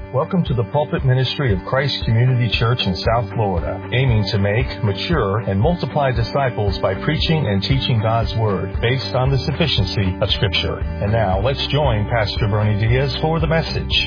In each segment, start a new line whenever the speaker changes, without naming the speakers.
Welcome to the pulpit ministry of Christ Community Church in South Florida, aiming to make, mature, and multiply disciples by preaching and teaching God's Word based on the sufficiency of Scripture. And now, let's join Pastor Bernie Diaz for the message.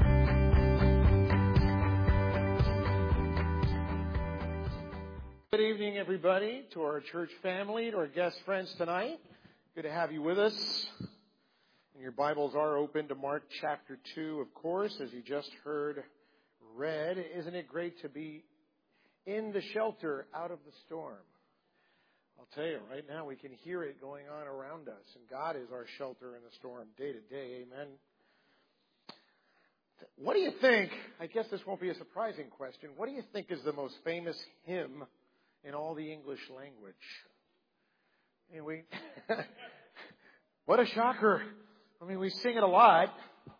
Good evening, everybody, to our church family, to our guest friends tonight. Good to have you with us. And your Bibles are open to Mark chapter 2, of course, as you just heard read. Isn't it great to be in the shelter out of the storm? I'll tell you, right now we can hear it going on around us. And God is our shelter in the storm day to day. Amen. What do you think? I guess this won't be a surprising question. What do you think is the most famous hymn in all the English language? What a shocker. I mean, we sing it a lot.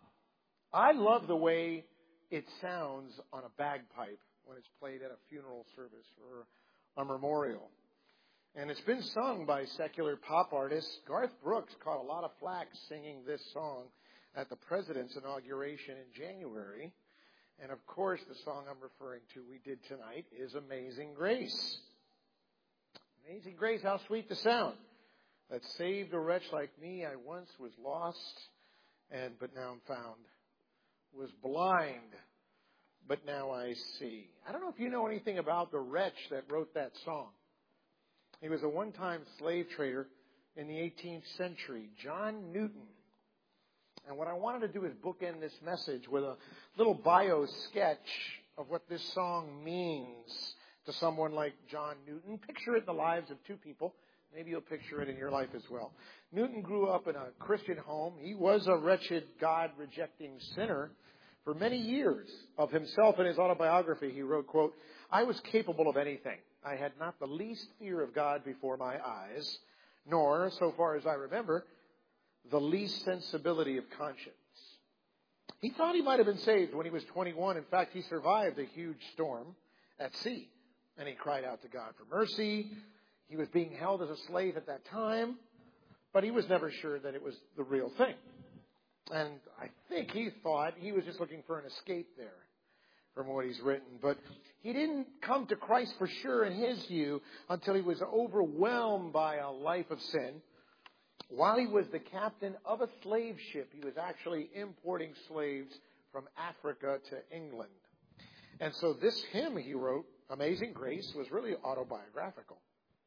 I love the way it sounds on a bagpipe when it's played at a funeral service or a memorial. And it's been sung by secular pop artists. Garth Brooks caught a lot of flack singing this song at the president's inauguration in January. And of course, the song I'm referring to we did tonight is Amazing Grace. Amazing Grace, how sweet the sound. That saved a wretch like me. I once was lost, but now I'm found. Was blind, but now I see. I don't know if you know anything about the wretch that wrote that song. He was a one-time slave trader in the 18th century, John Newton. And what I wanted to do is bookend this message with a little bio sketch of what this song means to someone like John Newton. Picture it in the lives of two people. Maybe you'll picture it in your life as well. Newton grew up in a Christian home. He was a wretched, God-rejecting sinner. For many years of himself in his autobiography, he wrote, quote, "I was capable of anything. I had not the least fear of God before my eyes, nor, so far as I remember, the least sensibility of conscience." He thought he might have been saved when he was 21. In fact, he survived a huge storm at sea, and he cried out to God for mercy. He was being held as a slave at that time, but he was never sure that it was the real thing. And I think he thought he was just looking for an escape there from what he's written. But he didn't come to Christ for sure in his view until he was overwhelmed by a life of sin. While he was the captain of a slave ship, he was actually importing slaves from Africa to England. And so this hymn he wrote, Amazing Grace, was really autobiographical.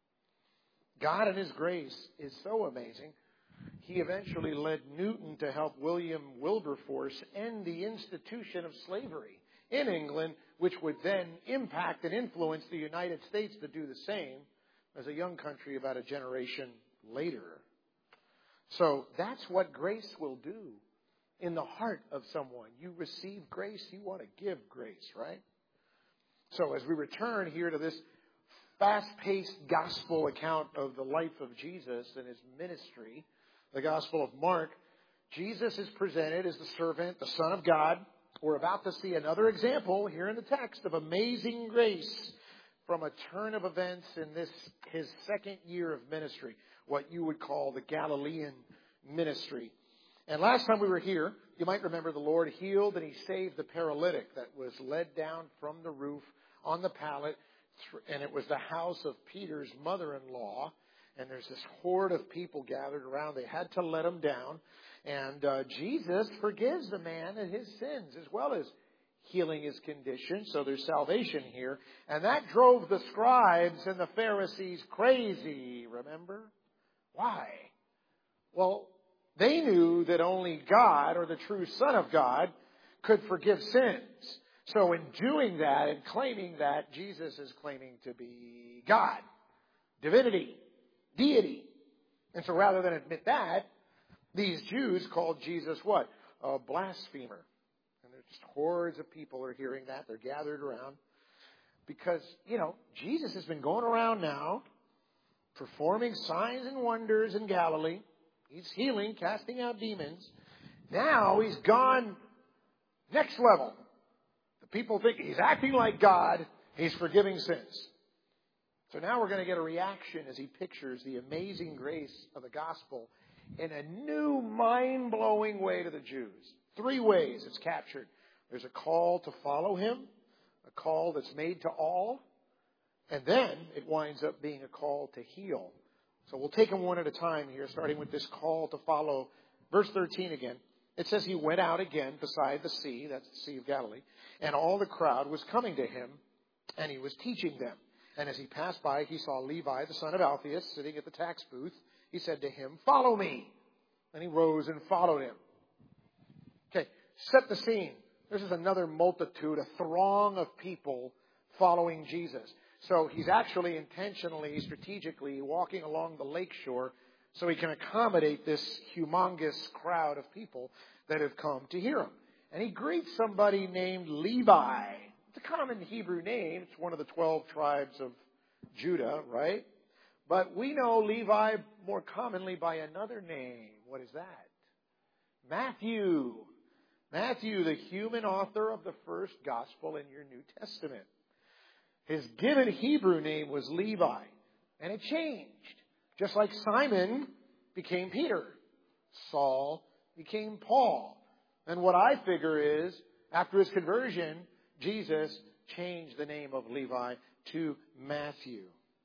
God and His grace is so amazing. He eventually led Newton to help William Wilberforce end the institution of slavery in England, which would then impact and influence the United States to do the same as a young country about a generation later. So that's what grace will do in the heart of someone. You receive grace, you want to give grace, right? So as we return here to this fast-paced gospel account of the life of Jesus and His ministry, the Gospel of Mark, Jesus is presented as the servant, the Son of God. We're about to see another example here in the text of amazing grace from a turn of events in his second year of ministry, what you would call the Galilean ministry. And last time we were here, you might remember the Lord healed and He saved the paralytic that was led down from the roof on the pallet. And it was the house of Peter's mother-in-law. And there's this horde of people gathered around. They had to let him down. And Jesus forgives the man and his sins as well as healing his condition. So there's salvation here. And that drove the scribes and the Pharisees crazy, remember? Why? Well, they knew that only God, or the true Son of God, could forgive sins. So in doing that and claiming that, Jesus is claiming to be God, divinity, deity. And so rather than admit that, these Jews called Jesus what? A blasphemer. And there's just hordes of people are hearing that. They're gathered around. Because, Jesus has been going around now, performing signs and wonders in Galilee. He's healing, casting out demons. Now He's gone next level. People think He's acting like God. He's forgiving sins. So now we're going to get a reaction as He pictures the amazing grace of the gospel in a new, mind-blowing way to the Jews. 3 ways it's captured. There's a call to follow him, a call that's made to all, and then it winds up being a call to heal. So we'll take them one at a time here, starting with this call to follow. Verse 13 again. It says he went out again beside the sea, that's the Sea of Galilee, and all the crowd was coming to him, and he was teaching them. And as he passed by, he saw Levi, the son of Alphaeus, sitting at the tax booth. He said to him, "Follow me." And he rose and followed him. Okay, set the scene. This is another multitude, a throng of people following Jesus. So he's actually intentionally, strategically walking along the lakeshore so he can accommodate this humongous crowd of people that have come to hear him. And he greets somebody named Levi. It's a common Hebrew name. It's one of the 12 tribes of Judah, right? But we know Levi more commonly by another name. What is that? Matthew. Matthew, the human author of the first gospel in your New Testament. His given Hebrew name was Levi. And it changed. Just like Simon became Peter. Saul became Paul. And what I figure is, after his conversion, Jesus changed the name of Levi to Matthew.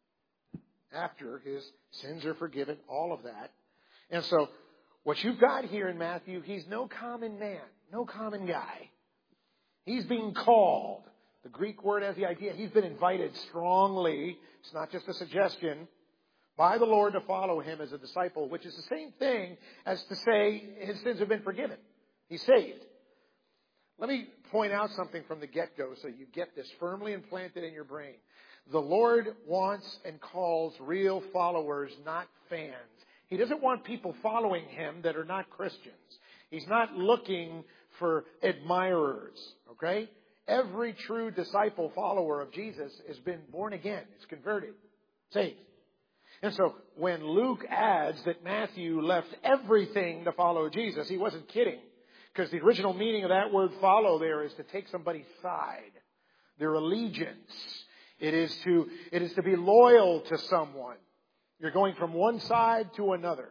After his sins are forgiven, all of that. And so, what you've got here in Matthew, he's no common man, no common guy. He's being called. The Greek word has the idea, he's been invited strongly. It's not just a suggestion. By the Lord to follow him as a disciple, which is the same thing as to say his sins have been forgiven. He's saved. Let me point out something from the get-go so you get this firmly implanted in your brain. The Lord wants and calls real followers, not fans. He doesn't want people following him that are not Christians. He's not looking for admirers, okay? Every true disciple follower of Jesus has been born again. It's converted, saved. And so when Luke adds that Matthew left everything to follow Jesus, he wasn't kidding. Because the original meaning of that word follow there is to take somebody's side, their allegiance. It is to be loyal to someone. You're going from one side to another.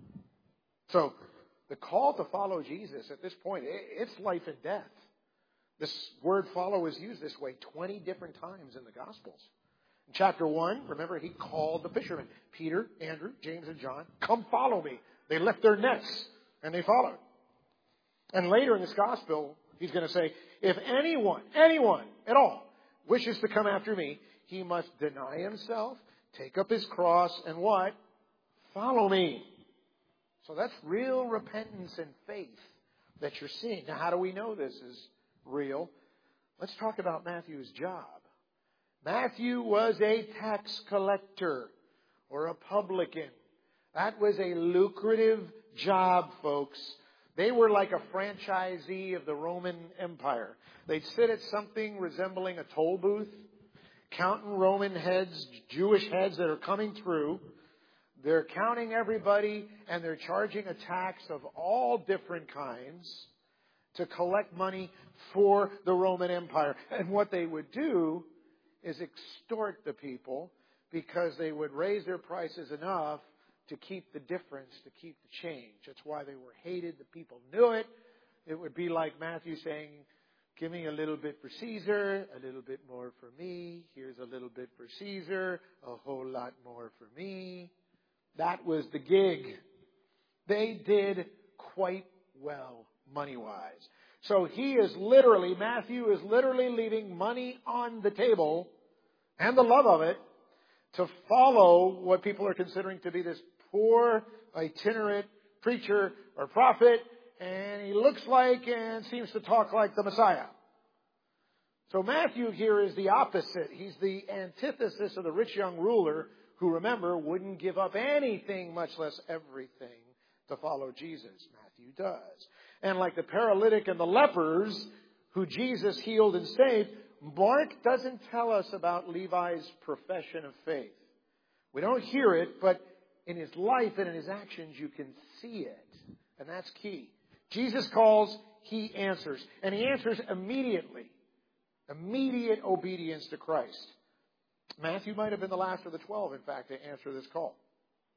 So the call to follow Jesus at this point, it's life and death. This word follow is used this way 20 different times in the Gospels. In chapter 1, remember, he called the fishermen, Peter, Andrew, James, and John, "Come follow me." They left their nets and they followed. And later in this gospel, he's going to say, if anyone at all wishes to come after me, he must deny himself, take up his cross, and what? Follow me. So that's real repentance and faith that you're seeing. Now, how do we know this is real? Let's talk about Matthew's job. Matthew was a tax collector or a publican. That was a lucrative job, folks. They were like a franchisee of the Roman Empire. They'd sit at something resembling a toll booth, counting Roman heads, Jewish heads that are coming through. They're counting everybody, and they're charging a tax of all different kinds to collect money for the Roman Empire. And what they would do is extort the people because they would raise their prices enough to keep the difference, to keep the change. That's why they were hated. The people knew it. It would be like Matthew saying, give me a little bit for Caesar, a little bit more for me. Here's a little bit for Caesar, a whole lot more for me. That was the gig. They did quite well money-wise. So Matthew is literally leaving money on the table and the love of it to follow what people are considering to be this poor, itinerant preacher or prophet, and he looks like and seems to talk like the Messiah. So Matthew here is the opposite. He's the antithesis of the rich young ruler who, remember, wouldn't give up anything, much less everything, to follow Jesus. Matthew does. And like the paralytic and the lepers who Jesus healed and saved, Mark doesn't tell us about Levi's profession of faith. We don't hear it, but in his life and in his actions, you can see it. And that's key. Jesus calls, he answers. And he answers immediately. Immediate obedience to Christ. Matthew might have been the last of the 12, in fact, to answer this call.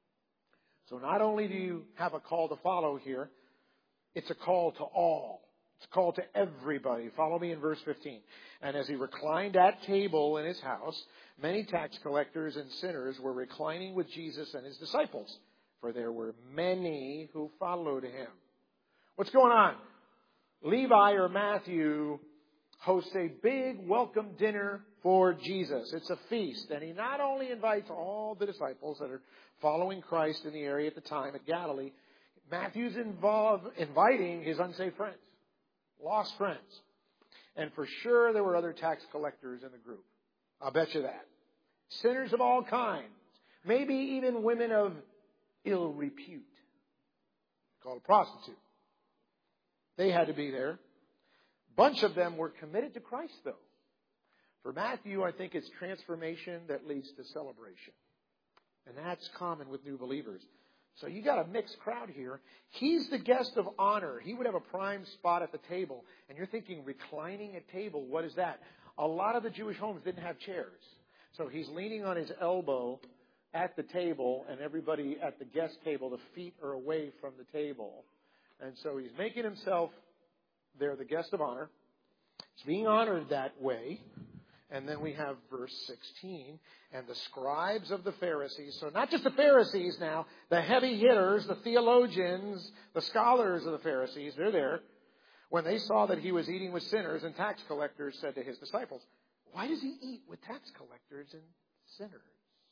So not only do you have a call to follow here, it's a call to all. It's called to everybody. Follow me in verse 15. And as he reclined at table in his house, many tax collectors and sinners were reclining with Jesus and his disciples, for there were many who followed him. What's going on? Levi or Matthew hosts a big welcome dinner for Jesus. It's a feast. And he not only invites all the disciples that are following Christ in the area at the time at Galilee, Matthew's inviting his unsaved friends, lost friends. And for sure there were other tax collectors in the group. I'll bet you that. Sinners of all kinds. Maybe even women of ill repute. Called a prostitute. They had to be there. A bunch of them were committed to Christ, though. For Matthew, I think it's transformation that leads to celebration. And that's common with new believers. So you got a mixed crowd here. He's the guest of honor. He would have a prime spot at the table. And you're thinking, reclining at table, what is that? A lot of the Jewish homes didn't have chairs. So he's leaning on his elbow at the table, and everybody at the guest table, the feet are away from the table. And so he's making himself there the guest of honor. He's being honored that way. And then we have verse 16. And the scribes of the Pharisees, so not just the Pharisees now, the heavy hitters, the theologians, the scholars of the Pharisees, they're there. When they saw that he was eating with sinners and tax collectors, said to his disciples, why does he eat with tax collectors and sinners?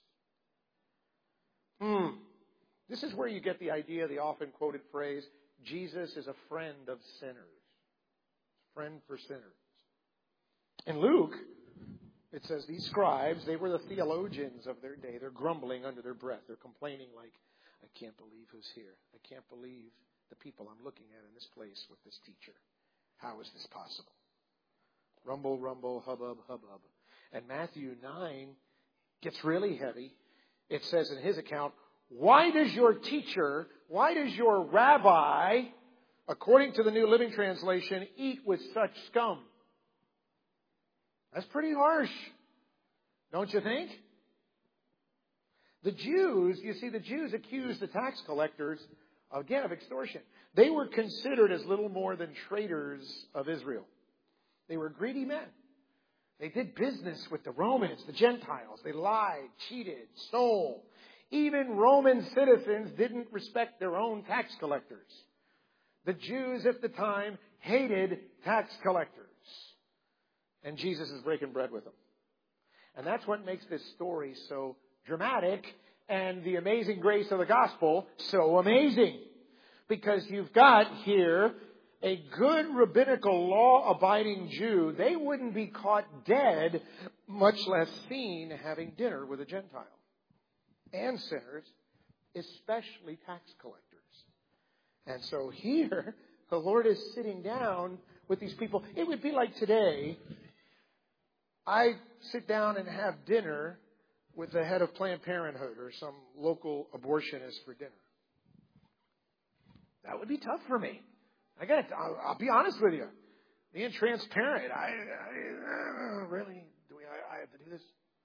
This is where you get the idea, the often quoted phrase, Jesus is a friend of sinners. Friend for sinners. In Luke, it says these scribes, they were the theologians of their day. They're grumbling under their breath. They're complaining like, I can't believe who's here. I can't believe the people I'm looking at in this place with this teacher. How is this possible? Rumble, rumble, hubbub, hubbub. And Matthew 9 gets really heavy. It says in his account, why does your teacher, why does your rabbi, according to the New Living Translation, eat with such scum? That's pretty harsh, don't you think? The Jews, you see, the Jews accused the tax collectors, again, of extortion. They were considered as little more than traitors of Israel. They were greedy men. They did business with the Romans, the Gentiles. They lied, cheated, stole. Even Roman citizens didn't respect their own tax collectors. The Jews at the time hated tax collectors. And Jesus is breaking bread with them. And that's what makes this story so dramatic and the amazing grace of the gospel so amazing. Because you've got here a good rabbinical law-abiding Jew. They wouldn't be caught dead, much less seen having dinner with a Gentile. And sinners, especially tax collectors. And so here, the Lord is sitting down with these people. It would be like today, I sit down and have dinner with the head of Planned Parenthood or some local abortionist for dinner. That would be tough for me. I'll be honest with you. Being transparent, really, I have to do this?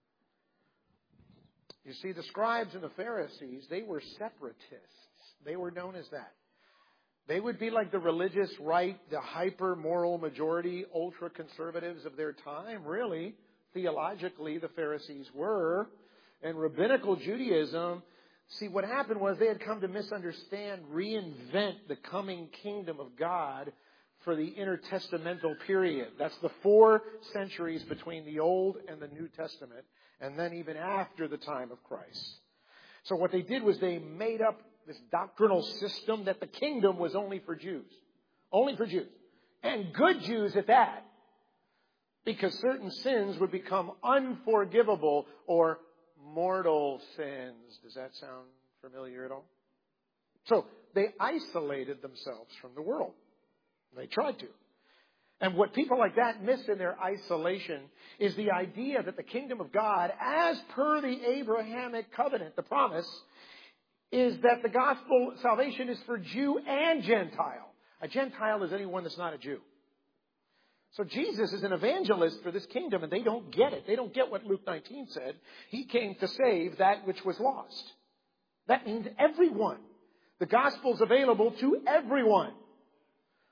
You see, the scribes and the Pharisees, they were separatists. They were known as that. They would be like the religious right, the hyper-moral majority, ultra-conservatives of their time, really. Theologically, the Pharisees were. And rabbinical Judaism, see, what happened was they had come to misunderstand, reinvent the coming kingdom of God for the intertestamental period. That's the 4 centuries between the Old and the New Testament, and then even after the time of Christ. So what they did was they made up this doctrinal system that the kingdom was only for Jews. Only for Jews. And good Jews at that. Because certain sins would become unforgivable or mortal sins. Does that sound familiar at all? So they isolated themselves from the world. They tried to. And what people like that miss in their isolation is the idea that the kingdom of God, as per the Abrahamic covenant, the promise, is that the gospel salvation is for Jew and Gentile. A Gentile is anyone that's not a Jew. So Jesus is an evangelist for this kingdom, and they don't get it. They don't get what Luke 19 said. He came to save that which was lost. That means everyone. The gospel's available to everyone.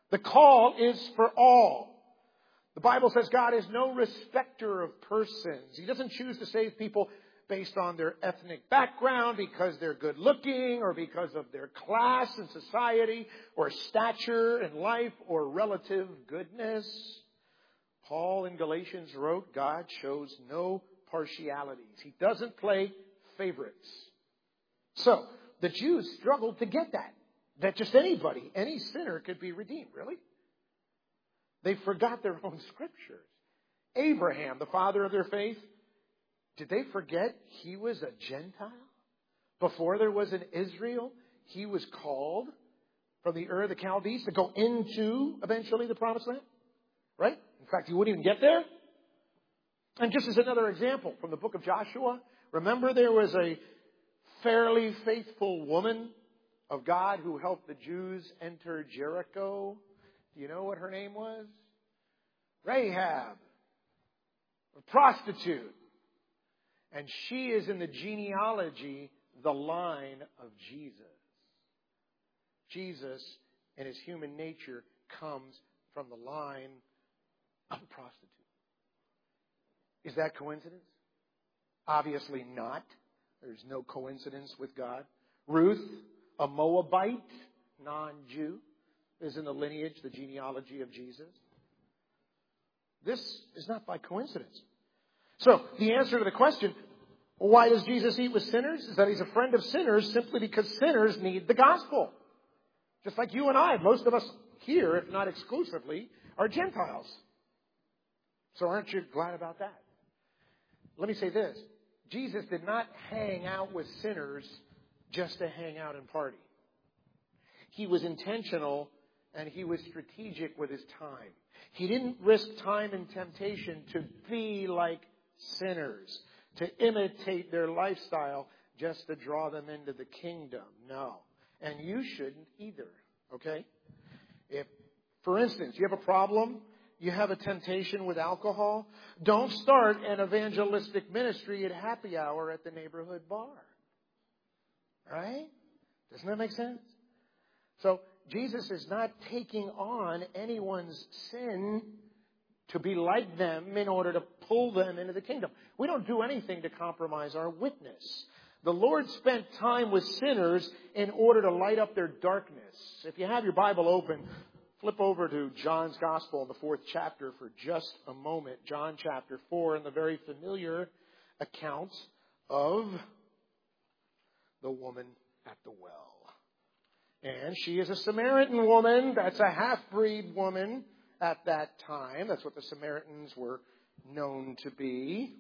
The call is for all. The Bible says God is no respecter of persons. He doesn't choose to save people based on their ethnic background, because they're good looking, or because of their class in society, or stature in life, or relative goodness. Paul in Galatians wrote, God shows no partialities. He doesn't play favorites. So, the Jews struggled to get that just anybody, any sinner could be redeemed. Really? They forgot their own scriptures. Abraham, the father of their faith, did they forget he was a Gentile? Before there was an Israel, he was called from the Ur of the Chaldees to go into, eventually, the Promised Land. Right? In fact, he wouldn't even get there. And just as another example from the book of Joshua, remember there was a fairly faithful woman of God who helped the Jews enter Jericho. Do you know what her name was? Rahab, a prostitute. And she is in the genealogy, the line of Jesus. Jesus, in his human nature, comes from the line of a prostitute. Is that coincidence? Obviously not. There's no coincidence with God. Ruth, a Moabite, non-Jew, is in the lineage, the genealogy of Jesus. This is not by coincidence. So, the answer to the question, why does Jesus eat with sinners? Is that he's a friend of sinners simply because sinners need the gospel. Just like you and I, most of us here, if not exclusively, are Gentiles. So aren't you glad about that? Let me say this. Jesus did not hang out with sinners just to hang out and party. He was intentional and he was strategic with his time. He didn't risk time and temptation to be like sinners, to imitate their lifestyle just to draw them into the kingdom. No. And you shouldn't either. Okay? If, for instance, you have a problem, you have a temptation with alcohol, don't start an evangelistic ministry at happy hour at the neighborhood bar. Right? Doesn't that make sense? So, Jesus is not taking on anyone's sin to be like them in order to pull them into the kingdom. We don't do anything to compromise our witness. The Lord spent time with sinners in order to light up their darkness. If you have your Bible open, flip over to John's Gospel in the 4th chapter for just a moment. John chapter 4, and the very familiar account of the woman at the well. And she is a Samaritan woman. That's a half-breed woman at that time. That's what the Samaritans were known to be.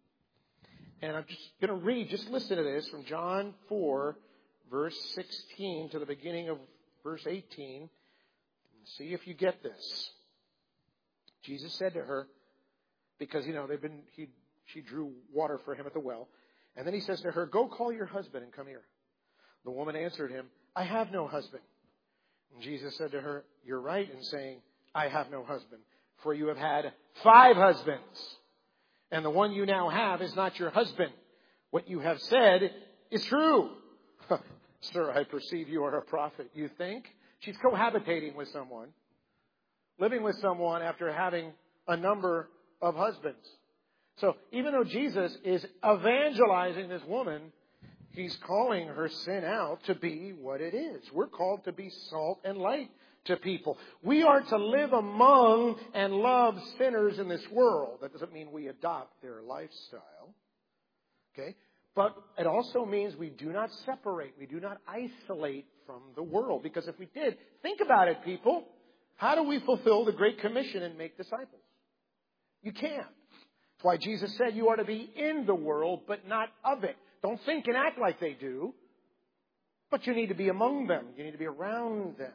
And I'm just going to read, just listen to this, from John 4, verse 16 to the beginning of verse 18. And see if you get this. Jesus said to her, because, she drew water for him at the well. And then he says to her, "Go call your husband and come here." The woman answered him, "I have no husband." And Jesus said to her, "You're right in saying, 'I have no husband,' for you have had 5 husbands. And the one you now have is not your husband. What you have said is true." "Sir, I perceive you are a prophet." You think? She's cohabitating with someone, living with someone after having a number of husbands. So even though Jesus is evangelizing this woman, he's calling her sin out to be what it is. We're called to be salt and light to people. We are to live among and love sinners in this world. That doesn't mean we adopt their lifestyle. Okay? But it also means we do not separate. We do not isolate from the world. Because if we did, think about it, people. How do we fulfill the Great Commission and make disciples? You can't. That's why Jesus said you are to be in the world, but not of it. Don't think and act like they do. But you need to be among them. You need to be around them.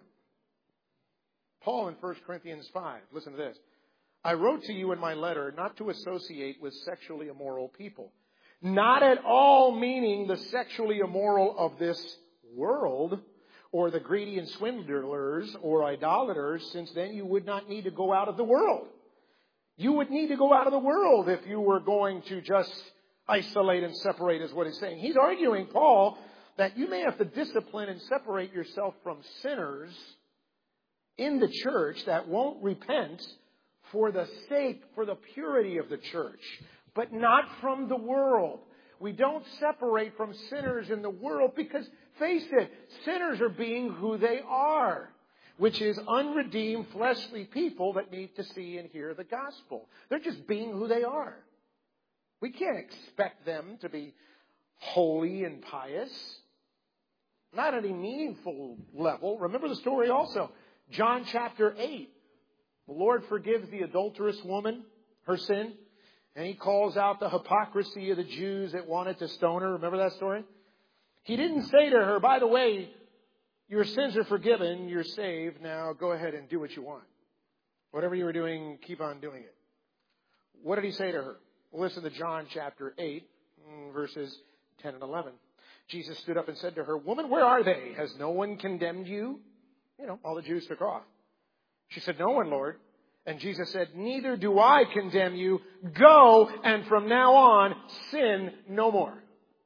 Paul in 1 Corinthians 5, listen to this. "I wrote to you in my letter not to associate with sexually immoral people. Not at all meaning the sexually immoral of this world, or the greedy and swindlers or idolaters, since then you would not need to go out of the world." You would need to go out of the world if you were going to just isolate and separate, is what he's saying. He's arguing, Paul, that you may have to discipline and separate yourself from sinners in the church that won't repent for the purity of the church, but not from the world. We don't separate from sinners in the world because, face it, sinners are being who they are, which is unredeemed, fleshly people that need to see and hear the gospel. They're just being who they are. We can't expect them to be holy and pious. Not at any meaningful level. Remember the story also. John chapter 8. The Lord forgives the adulterous woman her sin. And He calls out the hypocrisy of the Jews that wanted to stone her. Remember that story? He didn't say to her, by the way, your sins are forgiven. You're saved. Now go ahead and do what you want. Whatever you were doing, keep on doing it. What did He say to her? Listen to John chapter 8, verses 10 and 11. Jesus stood up and said to her, Woman, where are they? Has no one condemned you? All the Jews took off. She said, No one, Lord. And Jesus said, Neither do I condemn you. Go, and from now on, sin no more.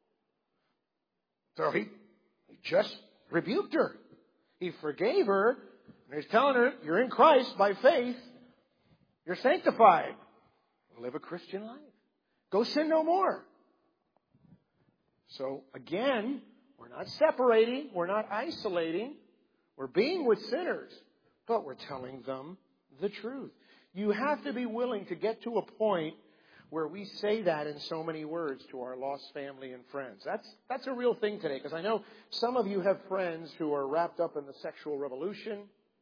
So he just rebuked her. He forgave her. And He's telling her, you're in Christ by faith. You're sanctified. Live a Christian life. Go sin no more. So again, we're not separating. We're not isolating. We're being with sinners. But we're telling them the truth. You have to be willing to get to a point where we say that in so many words to our lost family and friends. That's a real thing today, because I know some of you have friends who are wrapped up in the sexual revolution,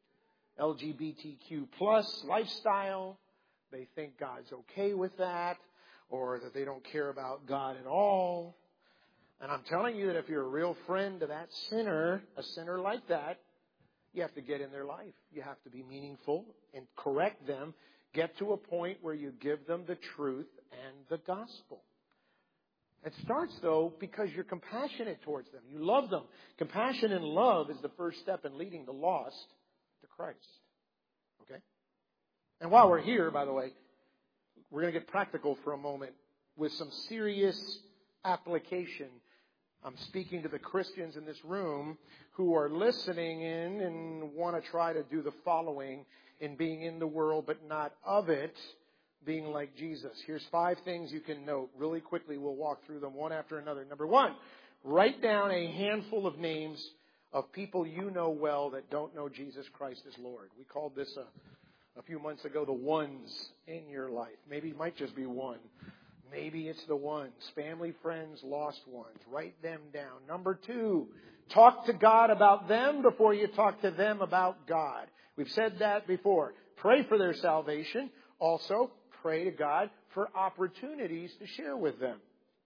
LGBTQ plus lifestyle. They think God's okay with that, or that they don't care about God at all. And I'm telling you that if you're a real friend to that sinner, a sinner like that, you have to get in their life. You have to be meaningful and correct them. Get to a point where you give them the truth and the gospel. It starts, though, because you're compassionate towards them. You love them. Compassion and love is the first step in leading the lost to Christ. Okay? And while we're here, by the way, we're going to get practical for a moment with some serious application. I'm speaking to the Christians in this room who are listening in and want to try to do the following in being in the world but not of it, being like Jesus. Here's 5 things you can note. Really quickly, we'll walk through them one after another. Number 1, write down a handful of names of people you know well that don't know Jesus Christ as Lord. We called this a few months ago the ones in your life. Maybe it might just be one. Maybe it's the ones. Family, friends, lost ones. Write them down. Number 2, talk to God about them before you talk to them about God. We've said that before. Pray for their salvation. Also, pray to God for opportunities to share with them.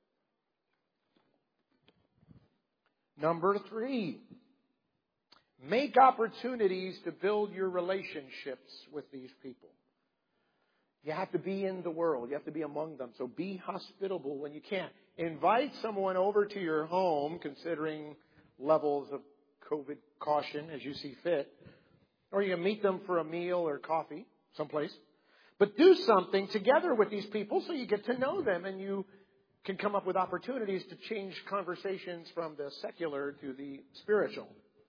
Number 3, make opportunities to build your relationships with these people. You have to be in the world. You have to be among them. So be hospitable when you can. Invite someone over to your home, considering levels of COVID caution as you see fit. Or you can meet them for a meal or coffee someplace. But do something together with these people so you get to know them and you can come up with opportunities to change conversations from the secular to the spiritual.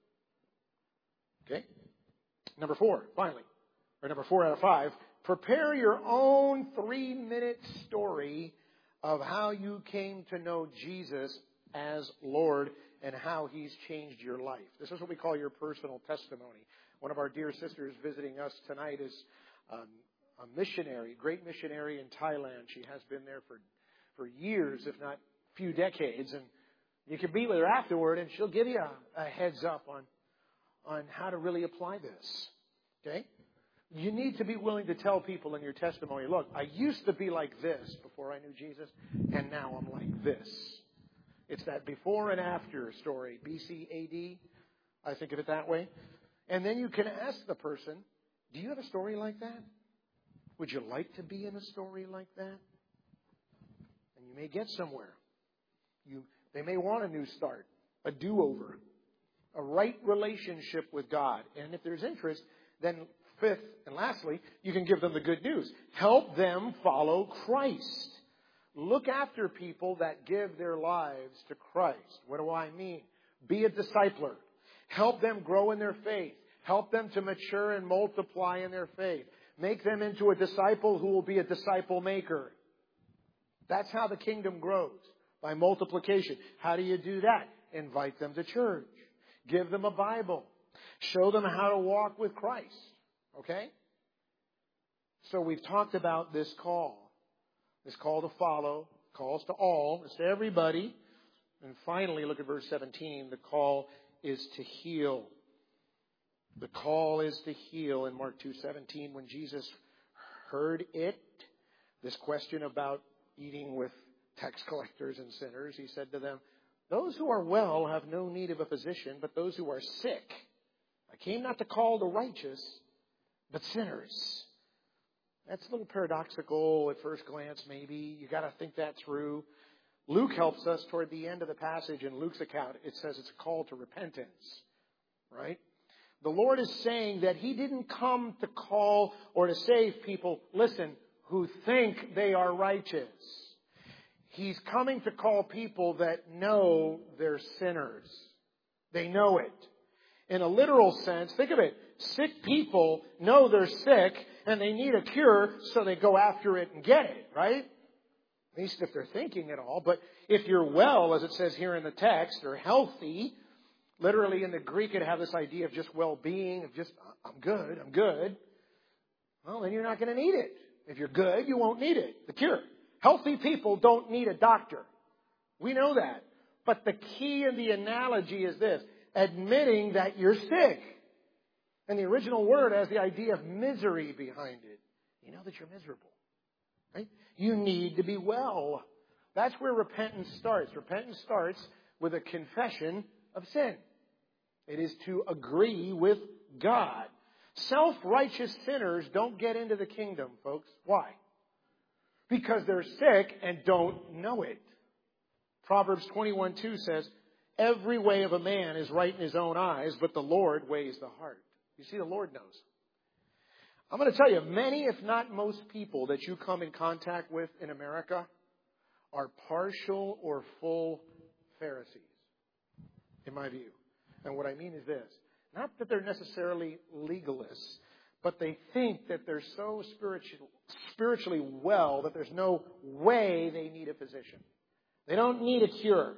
Okay? Number 4, finally. Or number 4 out of 5. Prepare your own 3-minute story of how you came to know Jesus as Lord and how He's changed your life. This is what we call your personal testimony. One of our dear sisters visiting us tonight is a missionary, great missionary in Thailand. She has been there for years, if not a few decades. And you can be with her afterward and she'll give you a heads up on how to really apply this. Okay? You need to be willing to tell people in your testimony, look, I used to be like this before I knew Jesus, and now I'm like this. It's that before and after story, BC, AD. I think of it that way. And then you can ask the person, do you have a story like that? Would you like to be in a story like that? And you may get somewhere. They may want a new start, a do-over, a right relationship with God. And if there's interest, then 5th and lastly, you can give them the good news. Help them follow Christ. Look after people that give their lives to Christ. What do I mean? Be a discipler. Help them grow in their faith. Help them to mature and multiply in their faith. Make them into a disciple who will be a disciple maker. That's how the kingdom grows, by multiplication. How do you do that? Invite them to church. Give them a Bible. Show them how to walk with Christ. Okay? So we've talked about this call. This call to follow. Calls to all. It's to everybody. And finally, look at verse 17. The call is to heal. The call is to heal. In Mark 2:17, when Jesus heard it, this question about eating with tax collectors and sinners, He said to them, those who are well have no need of a physician, but those who are sick. I came not to call the righteous, but sinners. That's a little paradoxical at first glance, maybe. You got to think that through. Luke helps us toward the end of the passage. In Luke's account, it says it's a call to repentance, right? The Lord is saying that He didn't come to call or to save people, listen, who think they are righteous. He's coming to call people that know they're sinners. They know it. In a literal sense, think of it. Sick people know they're sick and they need a cure, so they go after it and get it, right? At least if they're thinking at all. But if you're well, as it says here in the text, or healthy, literally in the Greek it have this idea of just well-being, of just, I'm good. Well, then you're not going to need it. If you're good, you won't need it. The cure. Healthy people don't need a doctor. We know that. But the key in the analogy is this. Admitting that you're sick. And the original word has the idea of misery behind it. You know that you're miserable. Right? You need to be well. That's where repentance starts. Repentance starts with a confession of sin. It is to agree with God. Self-righteous sinners don't get into the kingdom, folks. Why? Because they're sick and don't know it. Proverbs 21:2 says, every way of a man is right in his own eyes, but the Lord weighs the heart. You see, the Lord knows. I'm going to tell you, many, if not most people that you come in contact with in America are partial or full Pharisees, in my view. And what I mean is this. Not that they're necessarily legalists, but they think that they're so spiritually well that there's no way they need a physician. They don't need a cure.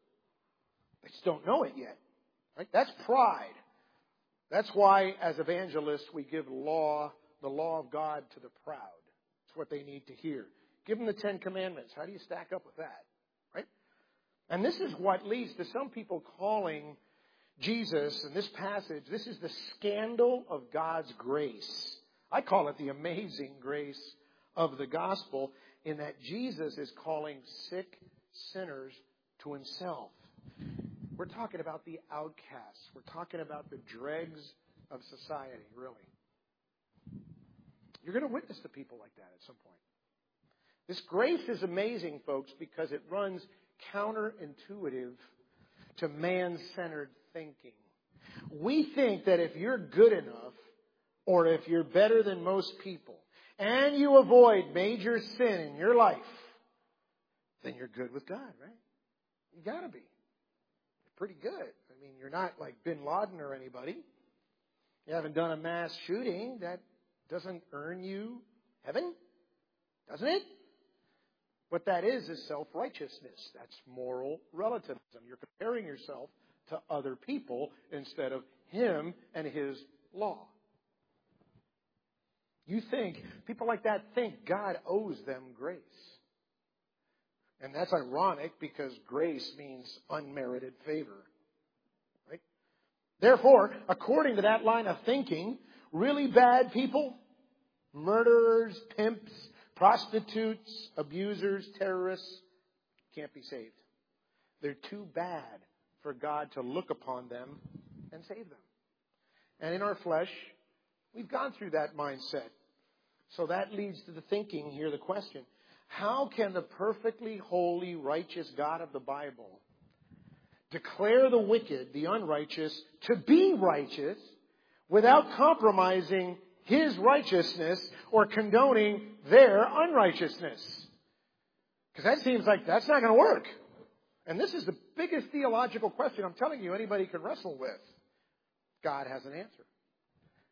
They just don't know it yet. Right? That's pride. That's why, as evangelists, we give the law of God to the proud. It's what they need to hear. Give them the 10 Commandments. How do you stack up with that? Right? And this is what leads to some people calling Jesus, in this passage, this is the scandal of God's grace. I call it the amazing grace of the gospel, in that Jesus is calling sick sinners to Himself. We're talking about the outcasts. We're talking about the dregs of society, really. You're going to witness to people like that at some point. This grace is amazing, folks, because it runs counterintuitive to man-centered thinking. We think that if you're good enough, or if you're better than most people, and you avoid major sin in your life, then you're good with God, right? You got to be. You're pretty good. I mean, you're not like Bin Laden or anybody. You haven't done a mass shooting. That doesn't earn you heaven, doesn't it? What that is self-righteousness. That's moral relativism. You're comparing yourself to other people instead of Him and His law. You think, people like that think God owes them grace. And that's ironic because grace means unmerited favor. Right? Therefore, according to that line of thinking, really bad people, murderers, pimps, prostitutes, abusers, terrorists, can't be saved. They're too bad for God to look upon them and save them. And in our flesh, we've gone through that mindset. So that leads to the thinking here, the question. How can the perfectly holy, righteous God of the Bible declare the wicked, the unrighteous, to be righteous without compromising His righteousness or condoning their unrighteousness? Because that seems like that's not going to work. And this is the biggest theological question I'm telling you anybody can wrestle with. God has an answer.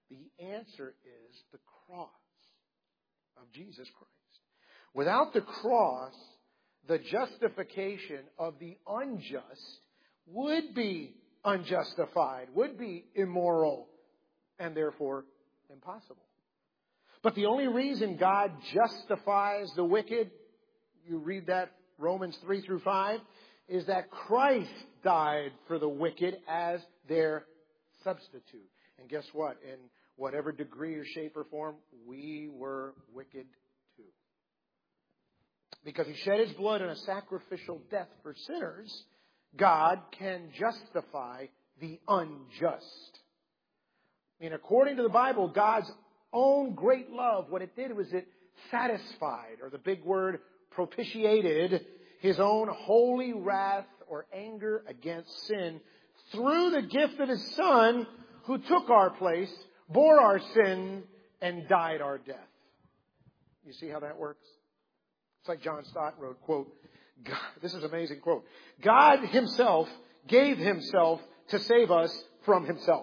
The answer is the cross of Jesus Christ. Without the cross, the justification of the unjust would be unjustified, would be immoral, and therefore impossible. But the only reason God justifies the wicked, you read that Romans 3 through 5, is that Christ died for the wicked as their substitute. And guess what? In whatever degree or shape or form, we were wicked too. Because He shed His blood in a sacrificial death for sinners, God can justify the unjust. I mean, according to the Bible, God's own great love, what it did was it satisfied, or the big word propitiated, His own holy wrath or anger against sin through the gift of His Son, who took our place, bore our sin, and died our death. You see how that works? It's like John Stott wrote, quote, God, this is an amazing quote. God Himself gave Himself to save us from Himself.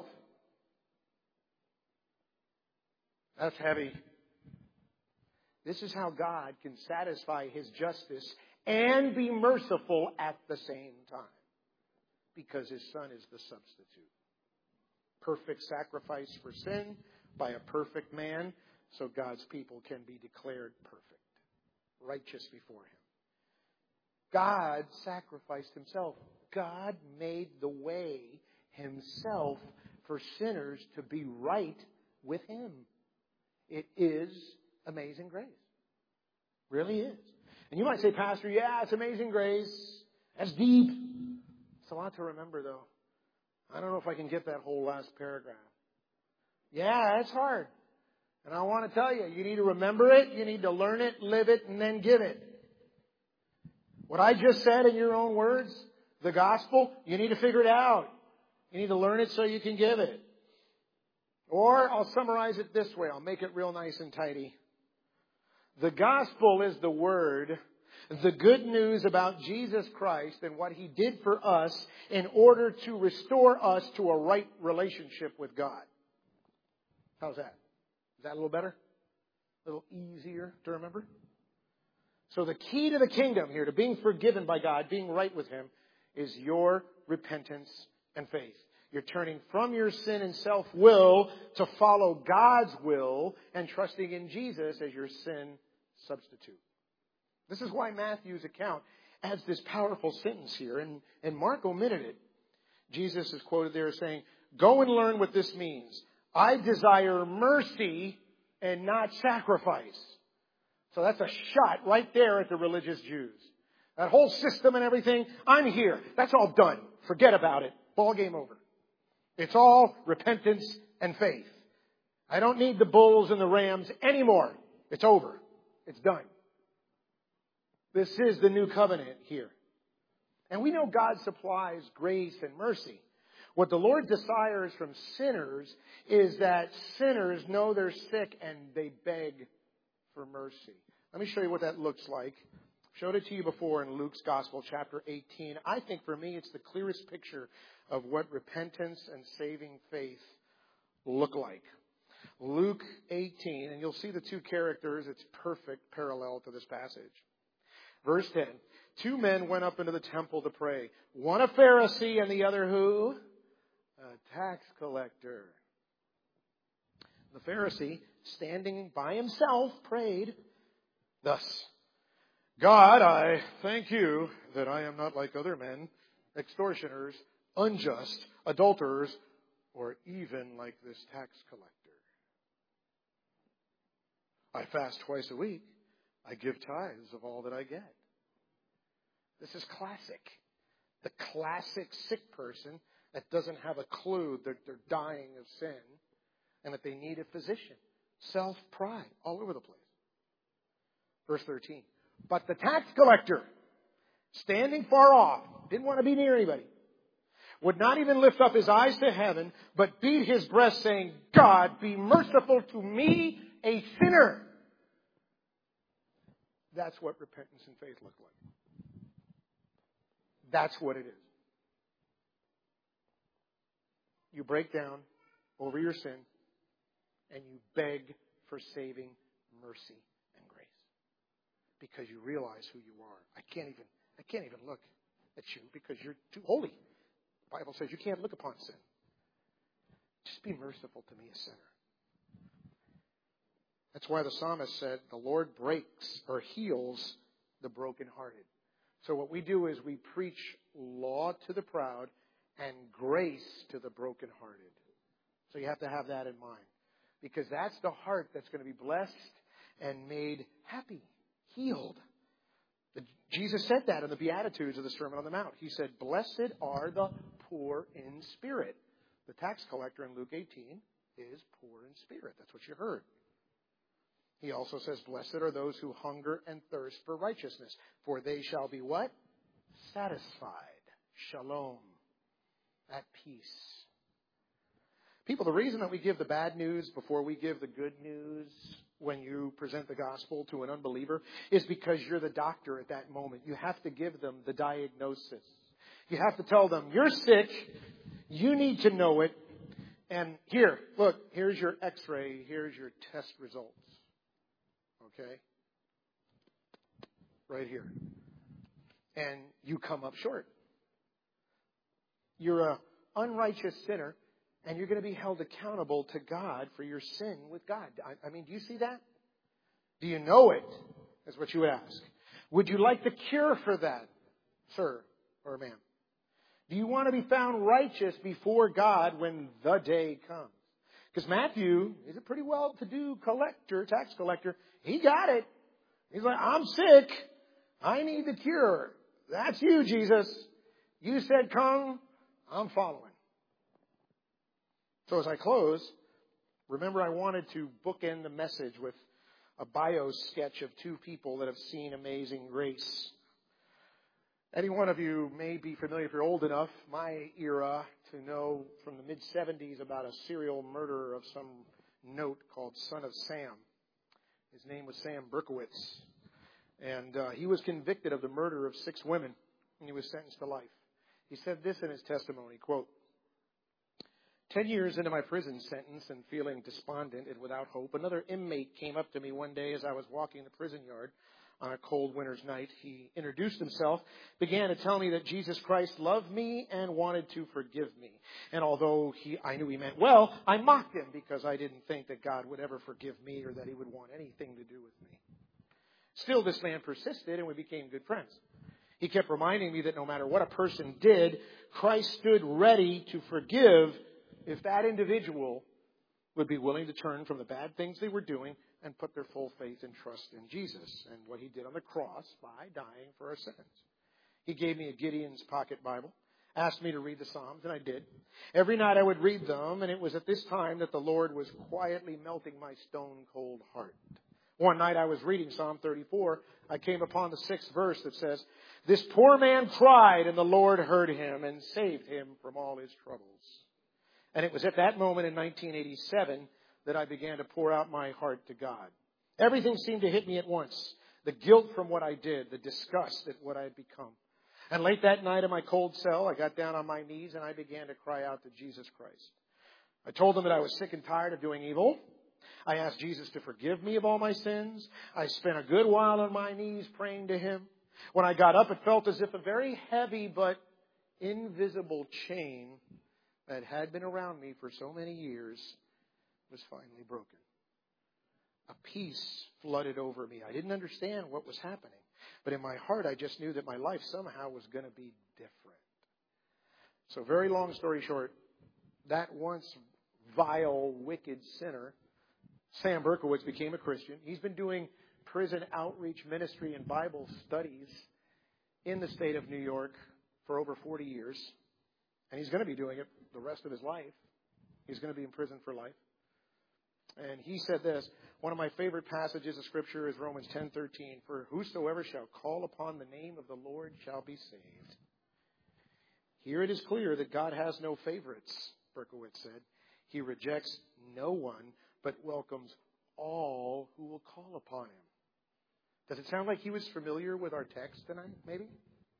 That's heavy. This is how God can satisfy His justice and be merciful at the same time. Because His Son is the substitute. Perfect sacrifice for sin by a perfect man, so God's people can be declared perfect, righteous before Him. God sacrificed Himself. God made the way Himself for sinners to be right with Him. It is amazing grace. Really is. And you might say, Pastor, yeah, it's amazing grace. That's deep. It's a lot to remember, though. I don't know if I can get that whole last paragraph. Yeah, it's hard. And I want to tell you, you need to remember it, you need to learn it, live it, and then give it. What I just said in your own words, the gospel, you need to figure it out. You need to learn it so you can give it. Or I'll summarize it this way. I'll make it real nice and tidy. The gospel is the word, the good news about Jesus Christ and what He did for us in order to restore us to a right relationship with God. How's that? Is that a little better? A little easier to remember? So the key to the kingdom here, to being forgiven by God, being right with Him, is your repentance and faith. You're turning from your sin and self-will to follow God's will and trusting in Jesus as your sin substitute. This is why Matthew's account adds this powerful sentence here, and Mark omitted it. Jesus is quoted there as saying, "Go and learn what this means. I desire mercy and not sacrifice." So that's a shot right there at the religious Jews. That whole system and everything, I'm here. That's all done. Forget about it. Ball game over. It's all repentance and faith. I don't need the bulls and the rams anymore. It's over. It's done. This is the new covenant here. And we know God supplies grace and mercy. What the Lord desires from sinners is that sinners know they're sick and they beg for mercy. Let me show you what that looks like. I've showed it to you before in Luke's Gospel, chapter 18. I think for me it's the clearest picture of what repentance and saving faith look like. Luke 18, and you'll see the two characters. It's perfect parallel to this passage. Verse 10, 2 men went up into the temple to pray. One a Pharisee and the other who? A tax collector. The Pharisee, standing by himself, prayed thus, God, I thank you that I am not like other men, extortioners, unjust, adulterers, or even like this tax collector. I fast twice a week. I give tithes of all that I get. This is classic. The classic sick person that doesn't have a clue that they're dying of sin and that they need a physician. Self-pride all over the place. Verse 13. But the tax collector, standing far off, didn't want to be near anybody, would not even lift up his eyes to heaven, but beat his breast, saying, God, be merciful to me, a sinner. That's what repentance and faith look like. That's what it is. You break down over your sin. and you beg for saving mercy and grace. Because you realize who you are. I can't even look at you because you're too holy. The Bible says you can't look upon sin. Just be merciful to me, a sinner. That's why the psalmist said, the Lord breaks or heals the brokenhearted. So what we do is we preach law to the proud and grace to the brokenhearted. So you have to have that in mind. Because that's the heart that's going to be blessed and made happy, healed. Jesus said that in the Beatitudes of the Sermon on the Mount. He said, blessed are the poor in spirit. The tax collector in Luke 18 is poor in spirit. That's what you heard. He also says, blessed are those who hunger and thirst for righteousness, for they shall be what? Satisfied. Shalom. At peace. People, the reason that we give the bad news before we give the good news when you present the gospel to an unbeliever is because you're the doctor at that moment. You have to give them the diagnosis. You have to tell them, you're sick. You need to know it. And here, look, here's your x-ray. Here's your test results. Okay? Right here. And you come up short. You're an unrighteous sinner, and you're going to be held accountable to God for your sin with God. I mean, do you see that? Do you know it? Is what you ask. Would you like the cure for that, sir or ma'am? Do you want to be found righteous before God when the day comes? Because Matthew is a pretty well-to-do tax collector. He got it. He's like, I'm sick. I need the cure. That's you, Jesus. You said come. I'm following. So as I close, remember I wanted to bookend the message with a bio sketch of two people that have seen amazing grace. Any one of you may be familiar, if you're old enough, my era, to know from the mid-'70s about a serial murderer of some note called Son of Sam. His name was Sam Berkowitz. And he was convicted of the murder of 6 women, and he was sentenced to life. He said this in his testimony, quote, 10 years into my prison sentence and feeling despondent and without hope, another inmate came up to me one day as I was walking the prison yard on a cold winter's night. He introduced himself, began to tell me that Jesus Christ loved me and wanted to forgive me. And although I knew he meant well, I mocked him because I didn't think that God would ever forgive me or that he would want anything to do with me. Still, this man persisted and we became good friends. He kept reminding me that no matter what a person did, Christ stood ready to forgive if that individual would be willing to turn from the bad things they were doing and put their full faith and trust in Jesus and what he did on the cross by dying for our sins. He gave me a Gideon's Pocket Bible, asked me to read the Psalms, and I did. Every night I would read them, and it was at this time that the Lord was quietly melting my stone-cold heart. One night I was reading Psalm 34. I came upon the 6th verse that says, this poor man cried, and the Lord heard him and saved him from all his troubles. And it was at that moment in 1987 that I began to pour out my heart to God. Everything seemed to hit me at once. The guilt from what I did, the disgust at what I had become. And late that night in my cold cell, I got down on my knees and I began to cry out to Jesus Christ. I told him that I was sick and tired of doing evil. I asked Jesus to forgive me of all my sins. I spent a good while on my knees praying to him. When I got up, it felt as if a very heavy but invisible chain that had been around me for so many years was finally broken. A peace flooded over me. I didn't understand what was happening. But in my heart, I just knew that my life somehow was going to be different. So very long story short, that once vile, wicked sinner, Sam Berkowitz, became a Christian. He's been doing prison outreach ministry and Bible studies in the state of New York for over 40 years. And he's going to be doing it the rest of his life. He's going to be in prison for life. And he said this, one of my favorite passages of Scripture is Romans 10:13. For whosoever shall call upon the name of the Lord shall be saved. Here it is clear that God has no favorites, Berkowitz said. He rejects no one, but welcomes all who will call upon him. Does it sound like he was familiar with our text tonight, maybe?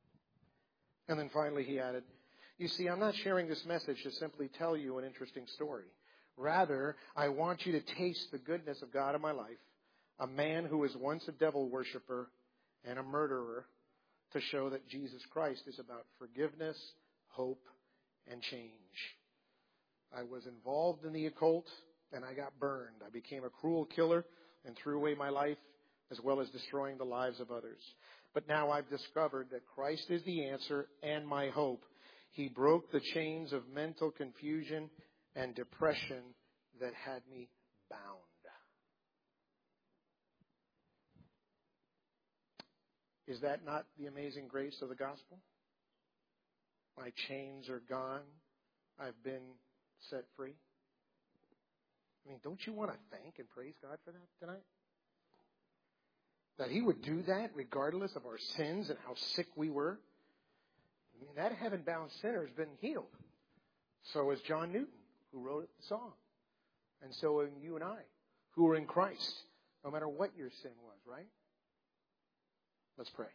And then finally he added, you see, I'm not sharing this message to simply tell you an interesting story. Rather, I want you to taste the goodness of God in my life, a man who was once a devil worshiper and a murderer, to show that Jesus Christ is about forgiveness, hope, and change. I was involved in the occult, and I got burned. I became a cruel killer and threw away my life, as well as destroying the lives of others. But now I've discovered that Christ is the answer and my hope. He broke the chains of mental confusion and depression that had me bound. Is that not the amazing grace of the gospel? My chains are gone. I've been set free. I mean, don't you want to thank and praise God for that tonight? That He would do that regardless of our sins and how sick we were. I mean, that heaven-bound sinner has been healed. So is John Newton, who wrote the song. And so are you and I, who are in Christ, no matter what your sin was, right? Let's pray.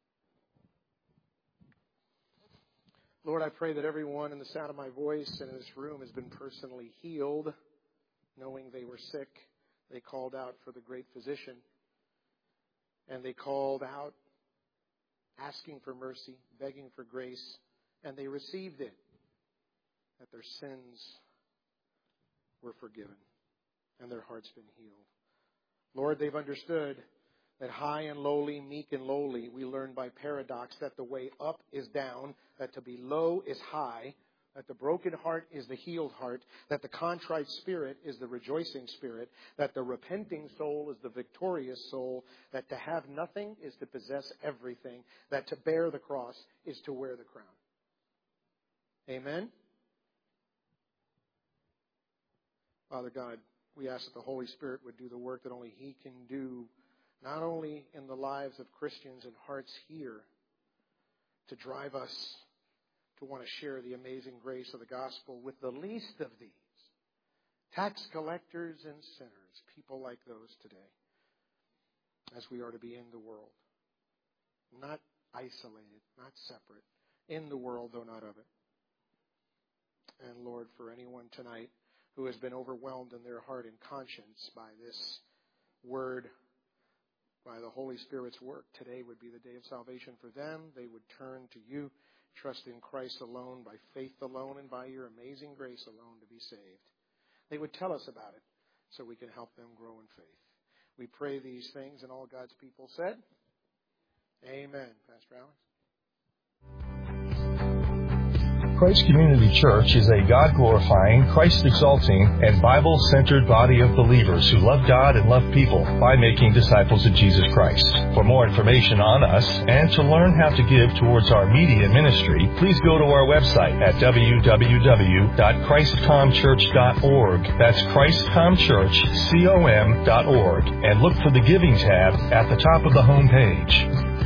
Lord, I pray that everyone in the sound of my voice and in this room has been personally healed, knowing they were sick. They called out for the great physician. And they called out, asking for mercy, begging for grace, and they received it, that their sins were forgiven and their hearts been healed. Lord, they've understood that high and lowly, meek and lowly, we learn by paradox that the way up is down, that to be low is high, that the broken heart is the healed heart, that the contrite spirit is the rejoicing spirit, that the repenting soul is the victorious soul, that to have nothing is to possess everything, that to bear the cross is to wear the crown. Amen? Father God, we ask that the Holy Spirit would do the work that only He can do, not only in the lives of Christians and hearts here, to drive us to want to share the amazing grace of the gospel with the least of these, tax collectors and sinners, people like those today, as we are to be in the world. Not isolated, not separate, in the world, though not of it. And Lord, for anyone tonight who has been overwhelmed in their heart and conscience by this word, by the Holy Spirit's work, today would be the day of salvation for them. They would turn to you, trust in Christ alone, by faith alone, and by your amazing grace alone to be saved. They would tell us about it so we can help them grow in faith. We pray these things, and all God's people said, amen. Pastor Alex.
Christ Community Church is a God-glorifying, Christ-exalting, and Bible-centered body of believers who love God and love people by making disciples of Jesus Christ. For more information on us and to learn how to give towards our media ministry, please go to our website at www.christcomchurch.org. That's christcomchurch.org, and look for the Giving tab at the top of the home page.